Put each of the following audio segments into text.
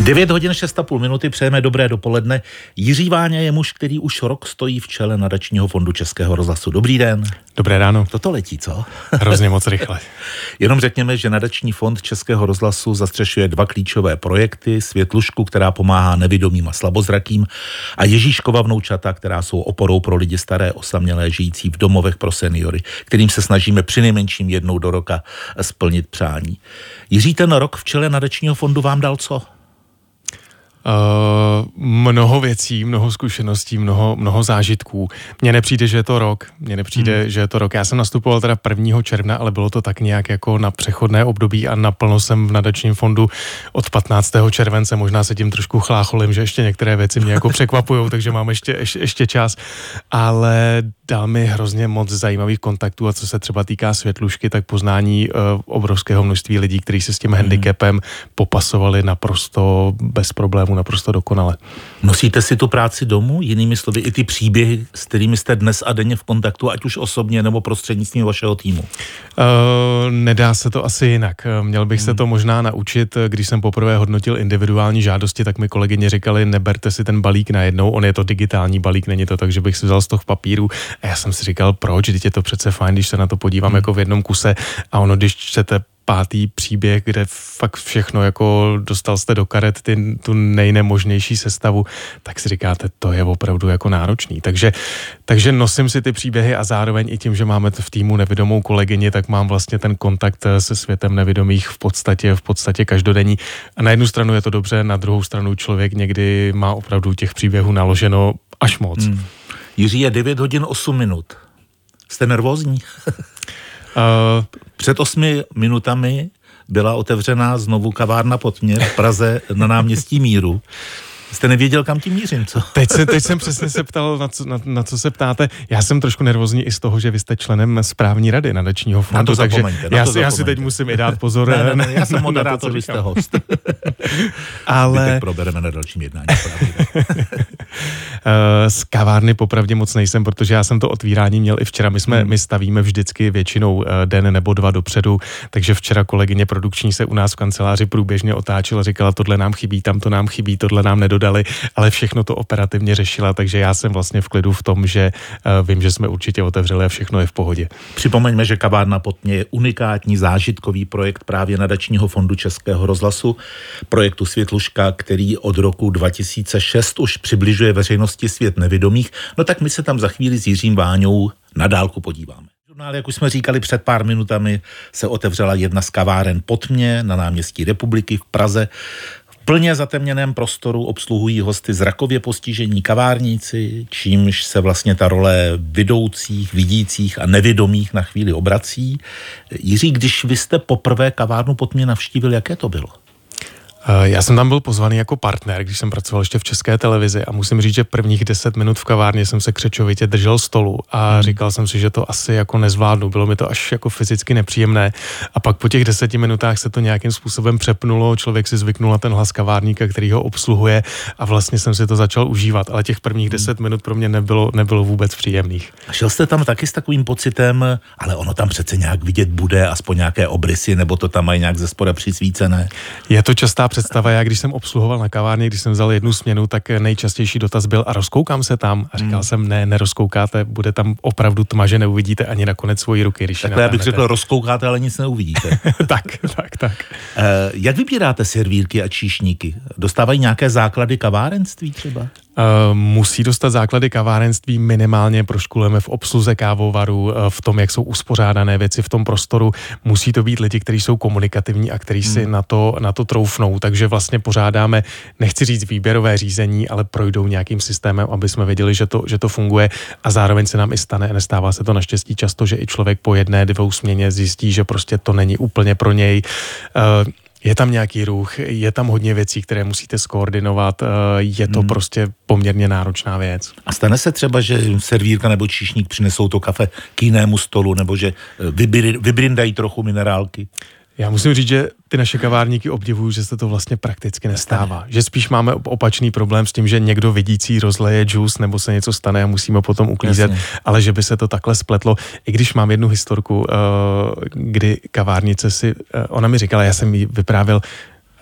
9 hodin 6,5 minuty, přejeme dobré dopoledne. Jiří Váňa je muž, který už rok stojí v čele Nadačního fondu Českého rozhlasu. Dobrý den. Dobré ráno. Toto letí, co? Hrozně moc rychle. Jenom řekněme, že Nadační fond Českého rozhlasu zastřešuje 2 klíčové projekty. Světlušku, která pomáhá nevidomým a slabozrakým, a Ježíškova vnoučata, která jsou oporou pro lidi staré, osamělé, žijící v domovech pro seniory, kterým se snažíme přinejmenším jednou do roka splnit přání. Jiří, ten rok v čele Nadačního fondu vám dal co? Mnoho věcí, mnoho zkušeností, mnoho zážitků. Mně nepřijde, že je to rok. Já jsem nastupoval teda 1. června, ale bylo to tak nějak jako na přechodné období a naplno jsem v Nadačním fondu od 15. července. Možná se tím trošku chlácholím, že ještě některé věci mě jako překvapujou, takže mám ještě čas. Ale dal mi hrozně moc zajímavých kontaktů, a co se třeba týká Světlušky, tak poznání obrovského množství lidí, kteří se s tím handicapem popasovali naprosto bez problémů, naprosto dokonale. Nosíte si tu práci domů? Jinými slovy i ty příběhy, s kterými jste dnes a denně v kontaktu, ať už osobně nebo prostřednictvím vašeho týmu? Nedá se to asi jinak. Měl bych se to možná naučit. Když jsem poprvé hodnotil individuální žádosti, tak mi kolegyně říkali, neberte si ten balík najednou, on je to digitální balík, není to tak, že bych si vzal z toho papíru. A já jsem si říkal, proč? Vždyť je to přece fajn, když se na to podívám jako v jednom kuse, a ono, když čtete 5. příběh, kde fakt všechno, jako dostal jste do karet tu nejnemožnější sestavu, tak si říkáte, to je opravdu jako náročný. Takže nosím si ty příběhy a zároveň i tím, že máme v týmu nevidomou kolegyni, tak mám vlastně ten kontakt se světem nevidomých v podstatě každodenní. A na jednu stranu je to dobře, na druhou stranu člověk někdy má opravdu těch příběhů naloženo až moc. Jiří, je 9 hodin 8 minut. Jste nervózní? Před 8 minutami byla otevřená znovu kavárna Pod mě v Praze na náměstí Míru. Jste nevěděl, kam tím mířím, co? Teď jsem přesně se ptal, na co se ptáte. Já jsem trošku nervózní i z toho, že vy jste členem správní rady Nadačního fondu, takže já si teď musím i dát pozor. Ne, já jsem moderátor, vy jste host. Ale teď probereme na dalším jednání. Z kavárny popravdě moc nejsem, protože já jsem to otvírání měl i včera. My stavíme vždycky většinou den nebo 2 dopředu, takže včera kolegyně produkční se u nás v kanceláři průběžně otáčela, říkala, tohle nám chybí, tamto nám chybí, tohle nám nedodali, ale všechno to operativně řešila, takže já jsem vlastně v klidu v tom, že vím, že jsme určitě otevřeli a všechno je v pohodě. Připomeňme, že kavárna Pod mě je unikátní zážitkový projekt právě Nadačního fondu Českého rozhlasu, projektu Světluška, který od roku 2006 už přibližuje veřejnosti svět nevidomých. No tak my se tam za chvíli s Jiřím Váňou na dálku podíváme. Jak už jsme říkali, před pár minutami se otevřela jedna z kaváren Pod mě na náměstí Republiky v Praze. V plně zatemněném prostoru obsluhují hosty zrakově postižení kavárníci, čímž se vlastně ta role vidoucích, vidících a nevidomých na chvíli obrací. Jiří, když vy jste poprvé kavárnu Pod mě navštívil, jaké to bylo? Já jsem tam byl pozvaný jako partner, když jsem pracoval ještě v České televizi, a musím říct, že prvních 10 minut v kavárně jsem se křečovitě držel stolu a říkal jsem si, že to asi jako nezvládnu. Bylo mi to až jako fyzicky nepříjemné, a pak po těch 10 minutách se to nějakým způsobem přepnulo, člověk si zvyknul na ten hlas kavárníka, který ho obsluhuje, a vlastně jsem si to začal užívat, ale těch prvních 10 minut pro mě nebylo vůbec příjemných. A šel jste tam taky s takovým pocitem, ale ono tam přece nějak vidět bude, aspoň nějaké obrysy, nebo to tam mají nějak ze spoda přisvícené? Je to častá představa. Já když jsem obsluhoval na kavárně, když jsem vzal jednu směnu, tak nejčastější dotaz byl, a rozkoukám se tam? A říkal jsem, ne, nerozkoukáte, bude tam opravdu tma, že neuvidíte ani nakonec svoji ruky, když takhle já bych řekl, rozkoukáte, ale nic neuvidíte. tak. Jak vybíráte servírky a číšníky? Dostávají nějaké základy kavárenství třeba? Musí dostat základy kavárenství, minimálně proškolujeme v obsluze kávovaru, v tom, jak jsou uspořádané věci v tom prostoru. Musí to být lidi, kteří jsou komunikativní a kteří si na to troufnou, takže vlastně pořádáme, nechci říct výběrové řízení, ale projdou nějakým systémem, aby jsme věděli, že to funguje, a zároveň se nám i stane, nestává se to naštěstí často, že i člověk po 1-2 směně zjistí, že prostě to není úplně pro něj. Je tam nějaký ruch, je tam hodně věcí, které musíte skoordinovat, je to prostě poměrně náročná věc. A stane se třeba, že servírka nebo číšník přinesou to kafe k jinému stolu, nebo že vybrindají trochu minerálky? Já musím říct, že ty naše kavárníky obdivuju, že se to vlastně prakticky nestává. Že spíš máme opačný problém s tím, že někdo vidící rozleje džus nebo se něco stane a musíme potom uklízet, ale že by se to takhle spletlo. I když mám jednu historku, kdy kavárnice ona mi říkala, já jsem jí vyprávěl,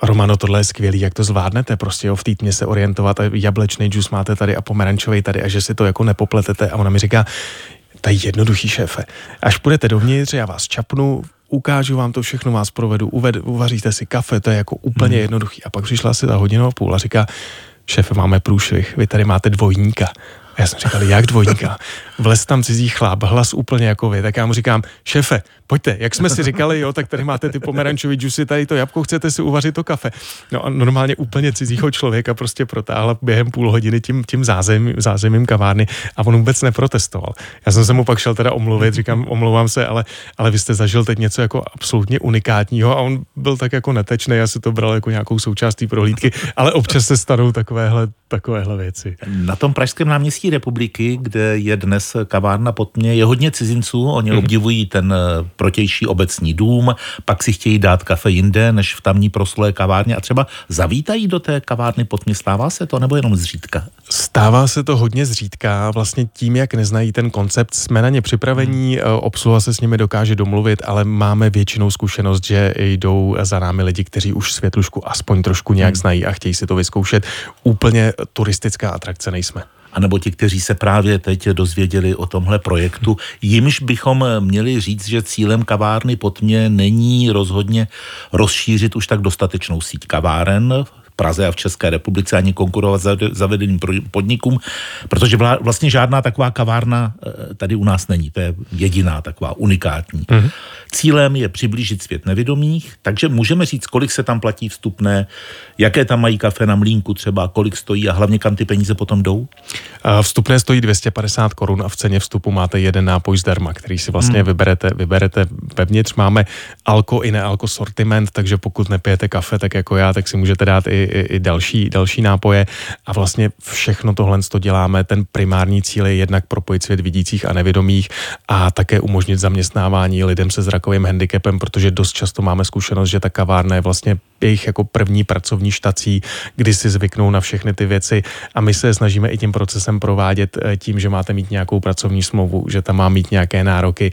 Romano, tohle je skvělý, jak to zvládnete, prostě v té tmě se orientovat, a jablečný džus máte tady a pomerančový tady a že si to jako nepopletete. A ona mi říká, to je jednoduchý, šéfe. Až půjdete dovnitř, já vás čapnu, ukážu vám to všechno, vás provedu, uvaříte si kafe, to je jako úplně jednoduchý. A pak přišla asi za hodinu a půl a říká, šéfe, máme průšvih, vy tady máte dvojníka. A já jsem říkal, jak dvojníka? Vlez tam cizí chlap, hlas úplně jako vy. Tak já mu říkám, šéfe, pojďte, jak jsme si říkali, jo, tak tady máte ty pomerančový džusy, tady to jabko, chcete si uvařit to kafe. No a normálně úplně cizího člověka prostě protáhla během půl hodiny tím zázemím kavárny a on vůbec neprotestoval. Já jsem se mu pak šel teda omluvit, říkám, omlouvám se, ale vy jste zažil teď něco jako absolutně unikátního a on byl tak jako netečný, já si to bral jako nějakou součást té prohlídky, ale občas se stanou takovéhle věci. Na tom pražském náměstí Republiky, kde je dnes kavárna Pod tmě, je hodně cizinců, oni obdivují ten protější obecní dům, pak si chtějí dát kafe jinde, než v tamní proslulé kavárně a třeba zavítají do té kavárny Pod tmě. Stává se to, nebo jenom zřídka? Stává se to hodně zřídka, vlastně tím, jak neznají ten koncept, jsme na ně připravení, obsluha se s nimi dokáže domluvit, ale máme většinou zkušenost, že jdou za námi lidi, kteří už Světlušku aspoň trošku nějak znají a chtějí si to vyzkoušet. Úplně turistická atrakce nejsme. A nebo ti, kteří se právě teď dozvěděli o tomhle projektu, jimž bychom měli říct, že cílem kavárny Pod tmě není rozhodně rozšířit už tak dostatečnou síť kaváren v Praze a v České republice, ani konkurovat zavedeným podnikům, protože vlastně žádná taková kavárna tady u nás není. To je jediná taková unikátní. Cílem je přiblížit svět nevědomých, takže můžeme říct, kolik se tam platí vstupné, jaké tam mají kafe na Mlýnku třeba, kolik stojí a hlavně kam ty peníze potom jdou? Vstupné stojí 250 korun a v ceně vstupu máte jeden nápoj zdarma, který si vlastně vyberete vevnitř. Máme alko i nealko sortiment, takže pokud nepijete kafe, tak jako já, tak si můžete dát i další nápoje a vlastně všechno tohle děláme. Ten primární cíl je jednak propojit svět vidících a nevědomých a také umožnit zaměstnávání lidem se zrakovým handicapem, protože dost často máme zkušenost, že ta kavárna je vlastně jejich jako první pracovní štací, kdy si zvyknou na všechny ty věci a my se snažíme i tím procesem provádět tím, že máte mít nějakou pracovní smlouvu, že tam má mít nějaké nároky,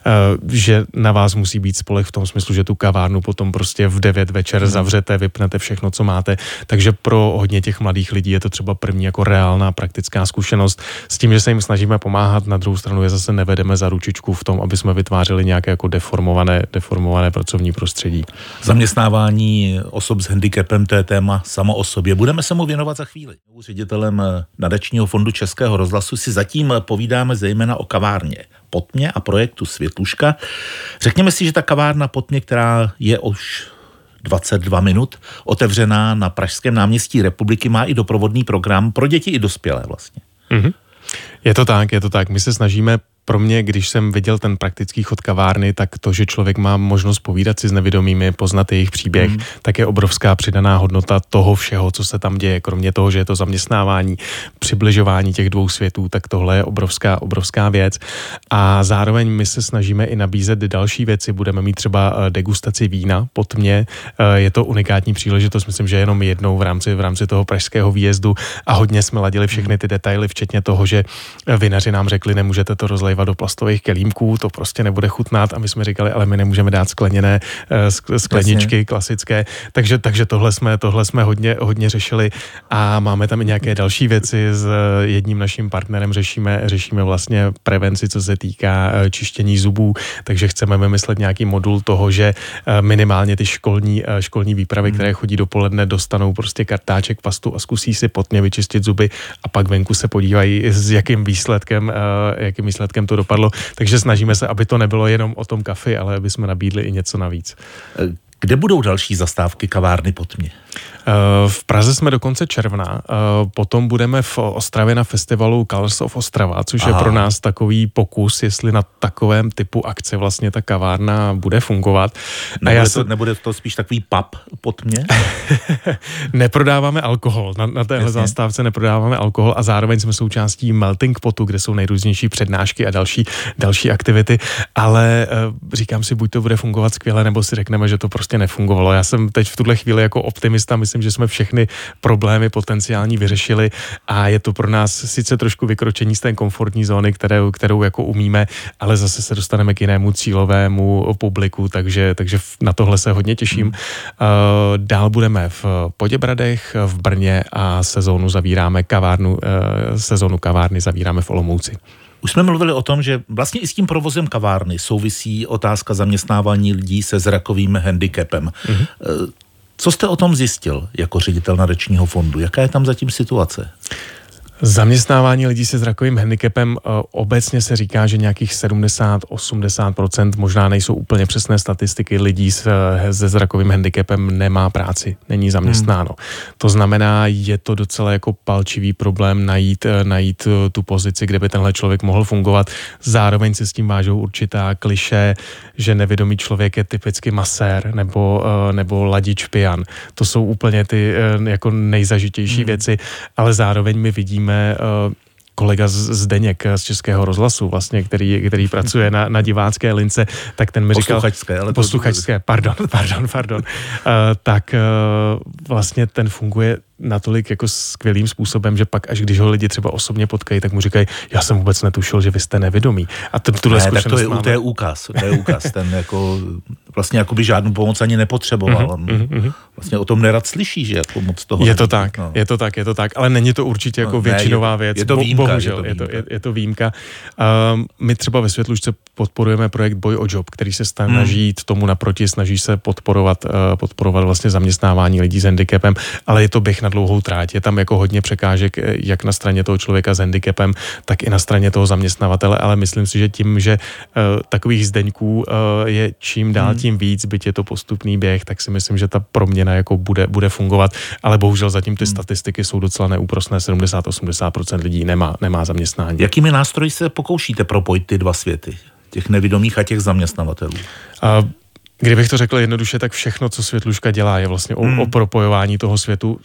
že na vás musí být spoleh v tom smyslu, že tu kavárnu potom prostě v 9 večer zavřete, vypnete všechno, co máte. Takže pro hodně těch mladých lidí je to třeba první jako reálná praktická zkušenost s tím, že se jim snažíme pomáhat, na druhou stranu je zase nevedeme za ručičku v tom, aby jsme vytvářeli nějaké jako deformované pracovní prostředí. Zaměstnávání osob s handicapem, to je téma samo o sobě. Budeme se mu věnovat za chvíli. Ředitelem Nadačního fondu Českého rozhlasu si zatím povídáme zejména o kavárně Pod tmě a projektu Světluška. Řekněme si, že ta kavárna Pod tmě, která je už 22 minut otevřená na pražském náměstí Republiky, má i doprovodný program pro děti i dospělé vlastně. Je to tak. My se snažíme, pro mě, když jsem viděl ten praktický chod kavárny, tak to, že člověk má možnost povídat si s nevědomými, poznat jejich příběh, tak je obrovská přidaná hodnota toho všeho, co se tam děje. Kromě toho, že je to zaměstnávání, přibližování těch dvou světů, tak tohle je obrovská věc. A zároveň my se snažíme i nabízet další věci. Budeme mít třeba degustaci vína Pod tmě. Je to unikátní příležitost, myslím, že jenom jednou v rámci toho pražského výjezdu a hodně jsme ladili všechny ty detaily, včetně toho, že vinaři nám řekli, nemůžete to rozlévat do plastových kelímků, to prostě nebude chutnat a my jsme říkali, ale my nemůžeme dát skleněné skleničky klasické, takže tohle jsme hodně řešili a máme tam i nějaké další věci. S jedním naším partnerem řešíme vlastně prevenci, co se týká čištění zubů, takže chceme vymyslet nějaký modul toho, že minimálně ty školní výpravy, které chodí dopoledne, dostanou prostě kartáček pastu a zkusí si Pod tmě vyčistit zuby a pak venku se podívají, s jakým výsledkem to dopadlo. Takže snažíme se, aby to nebylo jenom o tom kafi, ale aby jsme nabídli i něco navíc. Kde budou další zastávky kavárny Pod tmě? V Praze jsme do konce června, potom budeme v Ostravě na festivalu Colors of Ostrava, což je pro nás takový pokus, jestli na takovém typu akce vlastně ta kavárna bude fungovat. Nebude to spíš takový pub Pod tmě? Neprodáváme alkohol, na téhle zastávce neprodáváme alkohol a zároveň jsme součástí Melting Potu, kde jsou nejrůznější přednášky a další aktivity, ale říkám si, buď to bude fungovat skvěle, nebo si řekneme, že to prostě nefungovalo. Já jsem teď v tuhle chvíli jako optimista města, myslím, že jsme všechny problémy potenciální vyřešili a je to pro nás sice trošku vykročení z té komfortní zóny, kterou jako umíme, ale zase se dostaneme k jinému cílovému publiku, takže na tohle se hodně těším. Dál budeme v Poděbradech, v Brně a sezónu kavárny zavíráme v Olomouci. Už jsme mluvili o tom, že vlastně i s tím provozem kavárny souvisí otázka zaměstnávání lidí se zrakovým handicapem. Co jste o tom zjistil jako ředitel nadačního fondu? Jaká je tam zatím situace? Zaměstnávání lidí se zrakovým handicapem obecně se říká, že nějakých 70-80%, možná nejsou úplně přesné statistiky, lidí se zrakovým handicapem nemá práci, není zaměstnáno. To znamená, je to docela jako palčivý problém najít tu pozici, kde by tenhle člověk mohl fungovat. Zároveň se s tím vážou určitá klišé, že nevědomý člověk je typicky masér nebo ladič pijan. To jsou úplně ty jako nejzažitější věci, ale zároveň my vidíme kolega Zdeněk z Českého rozhlasu, vlastně, který pracuje na divácké lince, tak ten mi říkal... Posluchačské, pardon. Tak vlastně ten funguje natolik jako skvělým způsobem, že pak až když ho lidi třeba osobně potkají, tak mu říkají, já jsem vůbec netušil, že vy jste nevědomí. A tuhle zkušenost tak to je úkaz. Ten jako vlastně jako by žádnou pomoc ani nepotřeboval. Vlastně o tom nerad slyší, že jako moc toho. Je to tak, ale není to určitě jako většinová věc. Je to výjimka. Bohužel, je to výjimka. My třeba ve Světlušce podporujeme projekt Boj o job, který se snaží jít tomu naproti, snaží se podporovat vlastně zaměstnávání lidí s handicapem, ale je to běh na dlouhou tráť. Je tam jako hodně překážek, jak na straně toho člověka s handicapem, tak i na straně toho zaměstnavatele, ale myslím si, že tím, že takových Zdeňků je čím dál tím víc, byť je to postupný běh, tak si myslím, že ta proměna jako bude fungovat, ale bohužel zatím ty statistiky jsou docela neúprosné, 70-80% lidí nemá zaměstnání. Jakými nástroji se pokoušíte propojit ty dva světy, těch nevidomých a těch zaměstnavatelů? Kdybych to řekl jednoduše, tak všechno, co Světluška dělá, je vlastně o propojování toho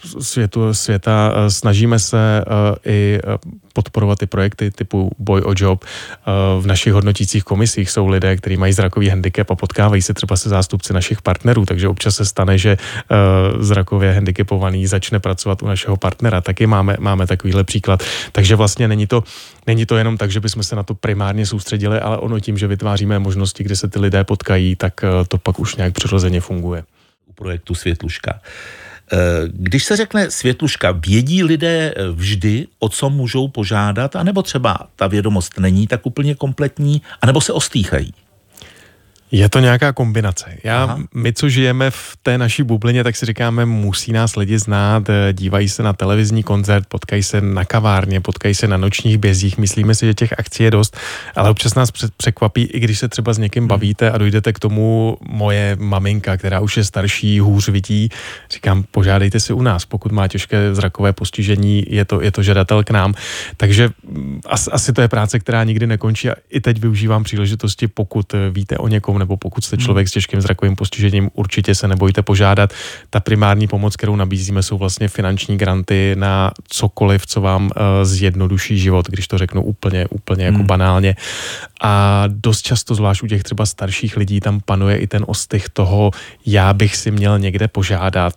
světa. Snažíme se i podporovat ty projekty typu Boj o job. V našich hodnotících komisích jsou lidé, kteří mají zrakový handicap a potkávají se třeba se zástupci našich partnerů, takže občas se stane, že zrakově handicapovaný začne pracovat u našeho partnera. Taky máme takovýhle příklad. Takže vlastně není to jenom tak, že bychom se na to primárně soustředili, ale ono tím, že vytváříme možnosti, kde se ty lidé potkají, tak to pak už nějak přirozeně funguje. U projektu Světluška. Když se řekne Světluška, vědí lidé vždy, o co můžou požádat, anebo třeba ta vědomost není tak úplně kompletní, anebo se ostýchají? Je to nějaká kombinace. My, co žijeme v té naší bublině, tak si říkáme, musí nás lidi znát, dívají se na televizní koncert, potkají se na kavárně, potkají se na nočních bězích, myslíme si, že těch akcí je dost, ale občas nás překvapí, i když se třeba s někým bavíte a dojdete k tomu, moje maminka, která už je starší, hůř vidí, říkám, požádejte si u nás, pokud má těžké zrakové postižení, je to žadatel k nám. Takže asi to je práce, která nikdy nekončí a i teď využívám příležitosti, pokud víte o někom, nebo pokud jste člověk s těžkým zrakovým postižením, určitě se nebojte požádat. Ta primární pomoc, kterou nabízíme, jsou vlastně finanční granty na cokoliv, co vám zjednoduší život, když to řeknu úplně jako banálně. A dost často, zvlášť u těch třeba starších lidí, tam panuje i ten ostych toho, já bych si měl někde požádat.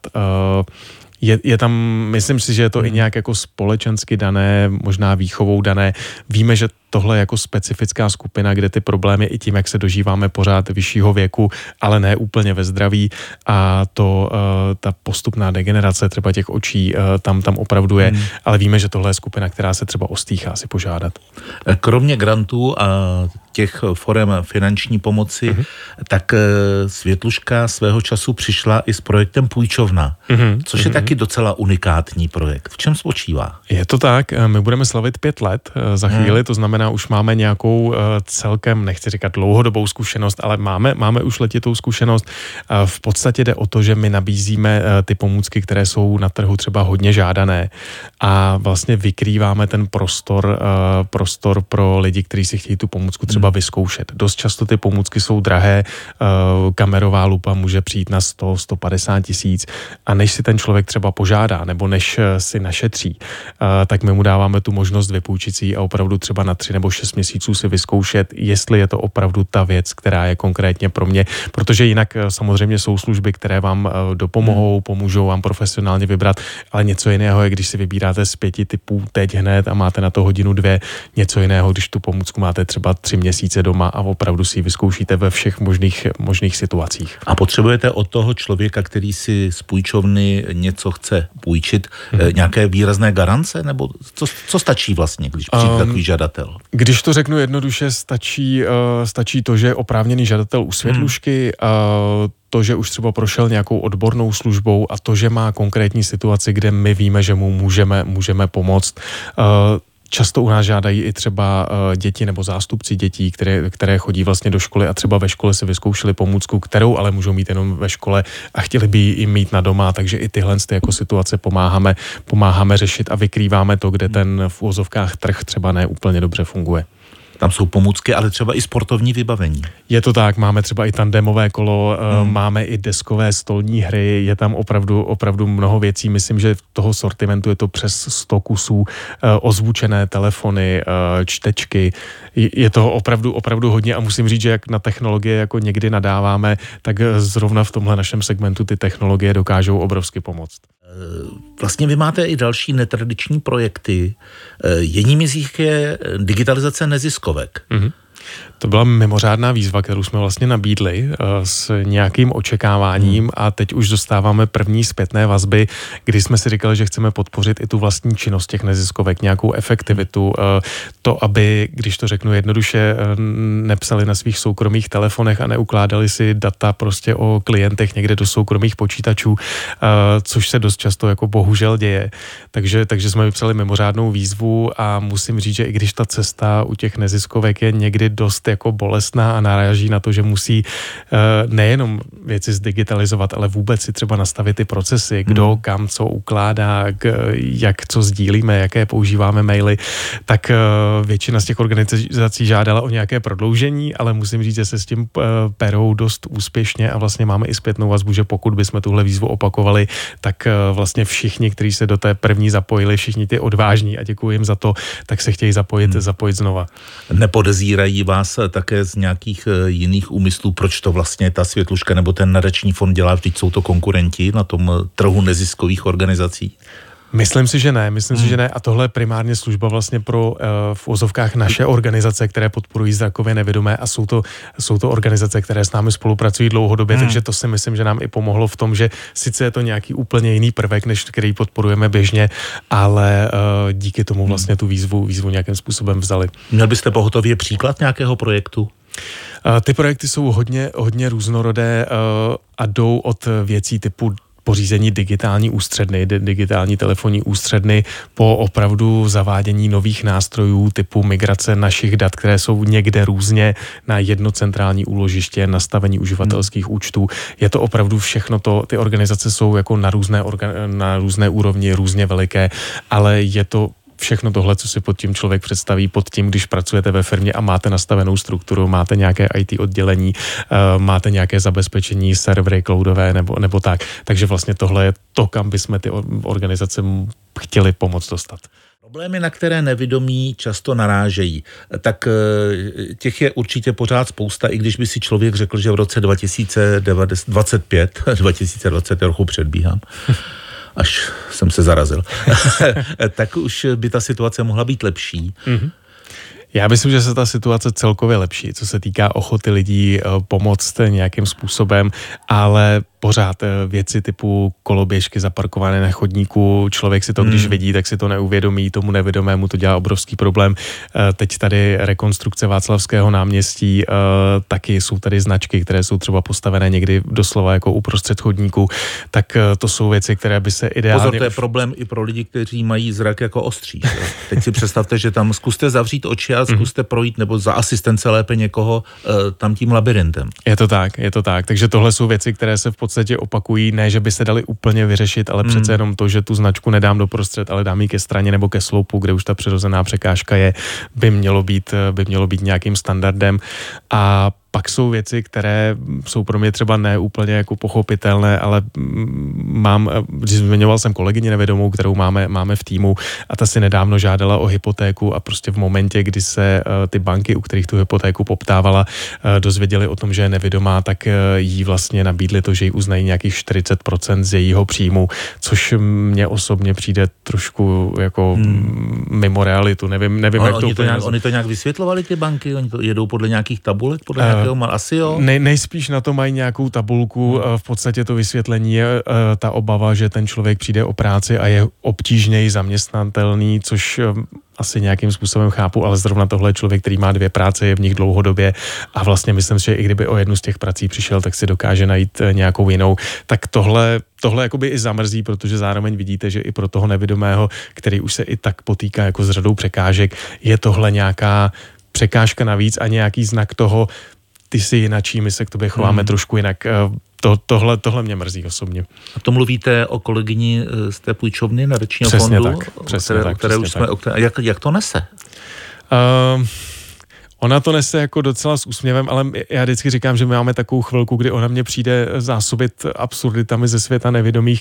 Je tam, myslím si, že je to i nějak jako společensky dané, možná výchovou dané. Víme, že tohle je jako specifická skupina, kde ty problémy i tím, jak se dožíváme pořád vyššího věku, ale ne úplně ve zdraví a ta postupná degenerace třeba těch očí tam opravdu je, ale víme, že tohle je skupina, která se třeba ostýchá si požádat. Kromě grantů a těch forem finanční pomoci, tak Světluška svého času přišla i s projektem Půjčovna, což je taky docela unikátní projekt. V čem spočívá? Je to tak, my budeme slavit 5 let za chvíli, to znamená, už máme nějakou celkem, nechci říkat dlouhodobou zkušenost, ale máme už letitou zkušenost. V podstatě jde o to, že my nabízíme ty pomůcky, které jsou na trhu třeba hodně žádané a vlastně vykrýváme ten prostor pro lidi, kteří si chtějí tu pomůcku třeba vyzkoušet. Dost často ty pomůcky jsou drahé, kamerová lupa může přijít na 100-150 tisíc a než si ten člověk třeba požádá nebo než si našetří, tak my mu dáváme tu možnost vypůjčit si a opravdu třeba na 3 nebo 6 měsíců si vyzkoušet, jestli je to opravdu ta věc, která je konkrétně pro mě, protože jinak samozřejmě jsou služby, které vám dopomohou, pomůžou vám profesionálně vybrat, ale něco jiného je, když si vybíráte z 5 typů teď hned a máte na to hodinu 2, něco jiného, když tu pomůcku máte třeba 3 měsíce doma a opravdu si ji vyzkoušíte ve všech možných situacích. A potřebujete od toho člověka, který si z půjčovny něco chce půjčit, nějaké výrazné garance, nebo co stačí vlastně, když přijde takový žadatel? Když to řeknu jednoduše, stačí to, že je oprávněný žadatel u Světlušky, to, že už třeba prošel nějakou odbornou službou a to, že má konkrétní situaci, kde my víme, že mu můžeme pomoct. Často u nás žádají i třeba děti nebo zástupci dětí, které chodí vlastně do školy a třeba ve škole si vyzkoušeli pomůcku, kterou ale můžou mít jenom ve škole a chtěli by ji mít na doma, takže i tyhle jako situace pomáháme řešit a vykrýváme to, kde ten v uvozovkách trh třeba ne úplně dobře funguje. Tam jsou pomůcky, ale třeba i sportovní vybavení. Je to tak, máme třeba i tandemové kolo, máme i deskové stolní hry, je tam opravdu mnoho věcí. Myslím, že toho sortimentu je to přes 100 kusů, ozvučené telefony, čtečky. Je to opravdu hodně a musím říct, že jak na technologie jako někdy nadáváme, tak zrovna v tomhle našem segmentu ty technologie dokážou obrovsky pomoct. Vlastně vy máte i další netradiční projekty. Jedním z nich je digitalizace neziskovek. Mm-hmm. To byla mimořádná výzva, kterou jsme vlastně nabídli s nějakým očekáváním a teď už dostáváme první zpětné vazby, kdy jsme si říkali, že chceme podpořit i tu vlastní činnost těch neziskovek, nějakou efektivitu, to, aby, když to řeknu jednoduše, nepsali na svých soukromých telefonech a neukládali si data prostě o klientech někde do soukromých počítačů, což se dost často jako bohužel děje. Takže jsme vypsali mimořádnou výzvu a musím říct, že i když ta cesta u těch neziskovek je někdy dost jako bolestná a naráží na to, že musí nejenom věci zdigitalizovat, ale vůbec si třeba nastavit ty procesy, kdo kam co ukládá, jak co sdílíme, jaké používáme maily, tak většina z těch organizací žádala o nějaké prodloužení, ale musím říct, že se s tím perou dost úspěšně a vlastně máme i zpětnou vazbu, že pokud bychom tuhle výzvu opakovali, tak vlastně všichni, kteří se do té první zapojili, všichni ty odvážní a děkuji jim za to, tak se chtějí zapojit znova. Nepodezírají vás také z nějakých jiných úmyslů, proč to vlastně ta Světluška nebo ten nadační fond dělá, vždyť jsou to konkurenti na tom trhu neziskových organizací? Myslím si, že ne. A tohle je primárně služba vlastně pro v uvozovkách naše organizace, které podporují zrakově nevidomé a jsou to organizace, které s námi spolupracují dlouhodobě, takže to si myslím, že nám i pomohlo v tom, že sice je to nějaký úplně jiný prvek, než který podporujeme běžně, ale díky tomu vlastně tu výzvu nějakým způsobem vzali. Měl byste pohotově příklad nějakého projektu? Ty projekty jsou hodně různorodé a jdou od věcí typu pořízení digitální ústředny, digitální telefonní ústředny po opravdu zavádění nových nástrojů typu migrace našich dat, které jsou někde různě na jedno centrální úložiště, nastavení uživatelských účtů. Je to opravdu všechno ty organizace jsou jako na různé úrovni, různě veliké, ale je to všechno tohle, co si pod tím člověk představí, pod tím, když pracujete ve firmě a máte nastavenou strukturu, máte nějaké IT oddělení, máte nějaké zabezpečení, servery cloudové nebo tak. Takže vlastně tohle je to, kam bychom ty organizace chtěli pomoct dostat. Problémy, na které nevidomí často narážejí, tak těch je určitě pořád spousta, i když by si člověk řekl, že v roce 2025, 2020 trochu předbíhám, až jsem se zarazil, tak už by ta situace mohla být lepší. Mm-hmm. Já myslím, že se ta situace celkově lepší, co se týká ochoty lidí pomoct nějakým způsobem, ale pořád věci typu koloběžky zaparkované na chodníku, člověk si to, když vidí, tak si to neuvědomí, tomu nevědomému to dělá obrovský problém. Teď tady rekonstrukce Václavského náměstí, taky jsou tady značky, které jsou třeba postavené někdy doslova jako uprostřed chodníku, tak to jsou věci, které by se ideálně... Pozor, to je problém i pro lidi, kteří mají zrak jako ostří. Teď si představte, že tam zkuste zavřít oči a zkuste projít nebo za asistence lépe někoho tam tím labirintem. Je to tak. Takže tohle jsou věci, které se v podstatě opakují, ne, že by se dali úplně vyřešit, ale přece jenom to, že tu značku nedám doprostřed, ale dám ji ke straně nebo ke sloupu, kde už ta přirozená překážka je, by mělo být nějakým standardem. A pak jsou věci, které jsou pro mě třeba neúplně jako pochopitelné, ale zmiňoval jsem kolegyni nevědomou, kterou máme v týmu, a ta si nedávno žádala o hypotéku a prostě v momentě, kdy se ty banky, u kterých tu hypotéku poptávala, dozvěděli o tom, že je nevědomá, tak jí vlastně nabídli to, že jí uznají nějakých 40% z jejího příjmu, což mně osobně přijde trošku jako mimo realitu. Nevím, jak to úplně... Oni to nějak vysvětlovali, ty banky? Oni to jedou podle nějakých tabulek? Podle nějakého, asi jo? Nejspíš na to mají nějakou tabulku. V podstatě to vysvětlení je ta obava, že ten člověk přijde o práci a je obtížněji zaměstnatelný, což asi nějakým způsobem chápu, ale zrovna tohle je člověk, který má 2 práce, je v nich dlouhodobě a vlastně myslím si, že i kdyby o jednu z těch prací přišel, tak si dokáže najít nějakou jinou. Tak tohle jakoby i zamrzí, protože zároveň vidíte, že i pro toho nevidomého, který už se i tak potýká jako s řadou překážek, je tohle nějaká překážka navíc a nějaký znak toho, ty jsi jinačí, my se k tobě chováme trošku jinak. Tohle mě mrzí osobně. A to mluvíte o kolegyni z té půjčovny nadačního fondu? Přesně tak. Jak to nese? Ona to nese jako docela s úsměvem, ale já vždycky říkám, že my máme takovou chvilku, kdy ona mě přijde zásobit absurditami ze světa nevědomých,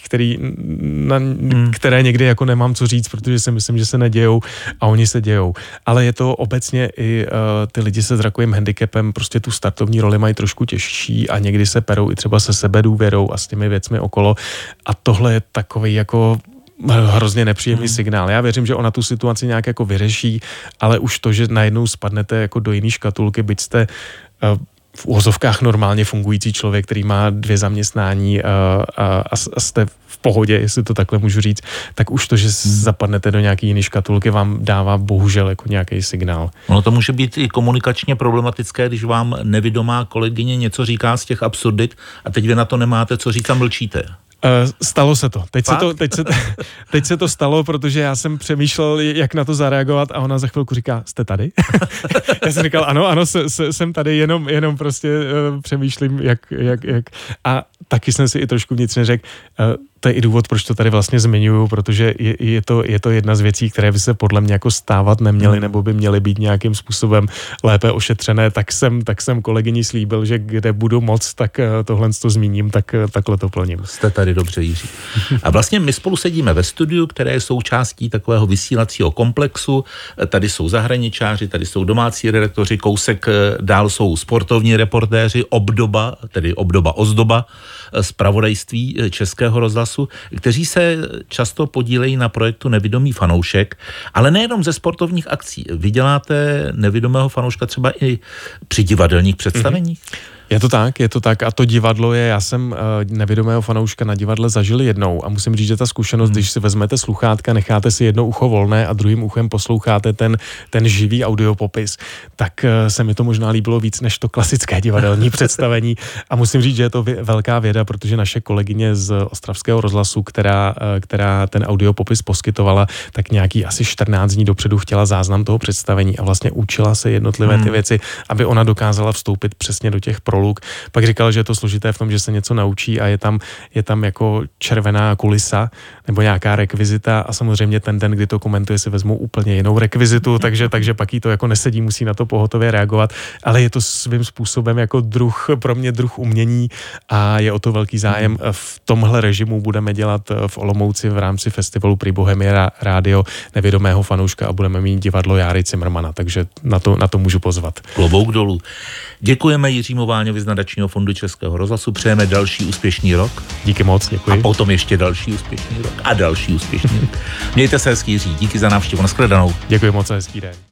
které někdy jako nemám co říct, protože si myslím, že se nedějou a oni se dějou. Ale je to obecně i ty lidi se zrakovým handicapem prostě tu startovní roli mají trošku těžší a někdy se perou i třeba se sebedůvěrou a s těmi věcmi okolo. A tohle je takový jako hrozně nepříjemný signál. Já věřím, že ona tu situaci nějak jako vyřeší, ale už to, že najednou spadnete jako do jiný škatulky, byť jste v uvozovkách normálně fungující člověk, který má 2 zaměstnání a jste v pohodě, jestli to takhle můžu říct, tak už to, že zapadnete do nějaký jiný škatulky, vám dává bohužel jako nějaký signál. Ono to může být i komunikačně problematické, když vám nevidomá kolegyně něco říká z těch absurdit a teď vy na to nemáte co říct a mlčíte. Stalo se to. Teď se to stalo, protože já jsem přemýšlel, jak na to zareagovat a ona za chvilku říká, jste tady? Já jsem říkal, ano, jsem tady, jenom prostě přemýšlím, jak. A taky jsem si i trošku vnitřně řekl, to je i důvod, proč to tady vlastně zmiňuju, protože je to jedna z věcí, které by se podle mě jako stávat neměly, nebo by měly být nějakým způsobem lépe ošetřené, tak jsem kolegyni slíbil, že kde budu moc, tak tohle to zmíním, tak takhle to plním. Jste tady dobře, Jiří. A vlastně my spolu sedíme ve studiu, které je součástí takového vysílacího komplexu. Tady jsou zahraničáři, tady jsou domácí redaktoři, kousek dál jsou sportovní reportéři, ozdoba zpravodajství Českého rozhlasu, kteří se často podílejí na projektu Nevidomý fanoušek, ale nejenom ze sportovních akcí. Vy děláte nevidomého fanouška třeba i při divadelních představeních? Je to tak a to divadlo já jsem nevidomého fanouška na divadle zažil jednou a musím říct, že ta zkušenost, když si vezmete sluchátka, necháte si jedno ucho volné a druhým uchem posloucháte ten živý audiopopis, tak se mi to možná líbilo víc než to klasické divadelní představení a musím říct, že je to velká věda, protože naše kolegyně z Ostravského rozhlasu, která ten audiopopis poskytovala, tak nějaký asi 14 dní dopředu chtěla záznam toho představení a vlastně učila se jednotlivé ty věci, aby ona dokázala vstoupit přesně do těch proluk. Pak říkal, že je to složité v tom, že se něco naučí a je tam jako červená kulisa nebo nějaká rekvizita a samozřejmě ten den, kdy to komentuje, si vezmou úplně jinou rekvizitu, takže pak jí to jako nesedí, musí na to pohotově reagovat, ale je to svým způsobem jako pro mě druh umění a je o to velký zájem. V tomhle režimu budeme dělat v Olomouci v rámci festivalu Prý Bohemia rádio nevidomého fanouška a budeme mít divadlo Járy Cimrmana, takže na to můžu pozvat. Klobouk dolů. Děkujeme Jiřímu Váňovi z nadačního fondu Českého rozhlasu, přejeme další úspěšný rok. Díky moc, děkuji. A potom ještě další úspěšný rok a další úspěšný rok. Mějte se hezký, Jiří, díky za návštěvu, nashledanou. Děkuji moc a hezký den.